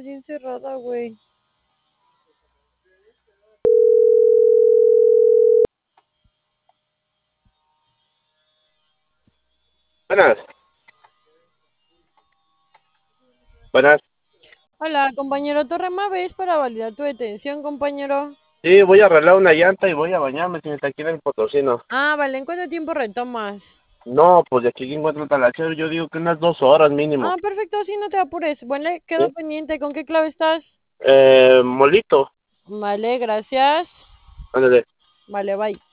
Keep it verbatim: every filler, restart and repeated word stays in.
más bien cerrada, güey. Buenas. Buenas. Hola, compañero Torrema, ¿ves para validar tu detención, compañero? Sí, voy a arreglar una llanta y voy a bañarme, señorita, aquí en el Potosino. Ah, vale, ¿en cuánto tiempo retomas? No, pues de aquí que encuentro el talachero, yo digo que unas dos horas mínimo. Ah, perfecto, sí, no te apures. Bueno, quedo ¿Sí? pendiente. ¿Con qué clave estás? Eh, Molito, Vale, gracias. ándale. Vale, bye.